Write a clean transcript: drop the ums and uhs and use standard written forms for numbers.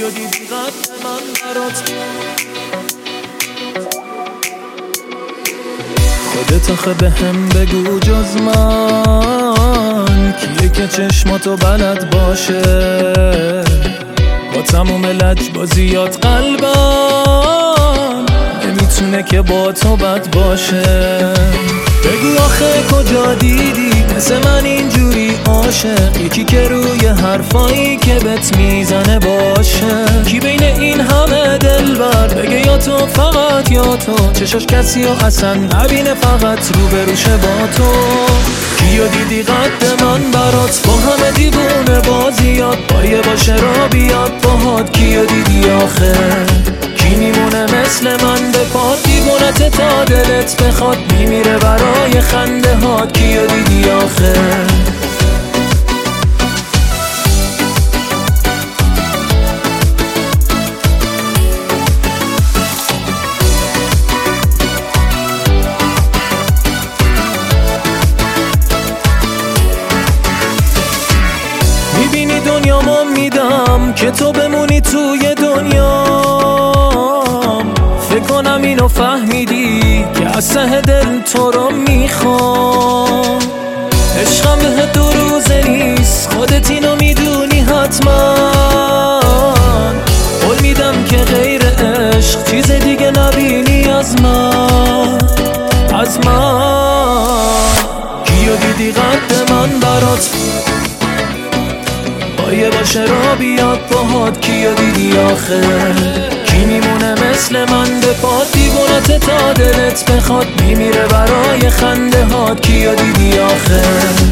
کیو دیدی قد من برات خودت آخه به هم بگو جز من کیه که چشماتو بلد باشه با تموم لجبازیات قلبم نمیتونه که با تو بد باشه بگو آخه کجا دیدی مثل من اینجوری عاشق یکی که روی حرفایی که بهت میزنه باشه کی بین این همه دلبر بگه یا تو فقط یا تو چشاش کسی و اصلا نبینه فقط روبروشه با تو کیو دیدی قد من برات با همه دیوونه بازیات بایه باشه را بیاد باهات کیو دیدی آخه کی میمونه مثل من به پات دیوونت تا دلت بخواد میمیره برای خنده هات کیو دیدی آخه میبینی دنیامو میدم که تو بمونی توی دنیام فکر کنم اینو فهمیدی که از ته دل تو رو میخوام عشقم بهت دو روزه نیست خودت اینو میدونی حتما قول میدم که غیر عشق چیز دیگه نبینی از من کیو دیدی قد من برات بایه باشه را بیاد باهات کیو دیدی آخه کی میمونه مثل من به پات دیوونت تا دلت بخواد میمیره برای خنده هات کیو دیدی آخه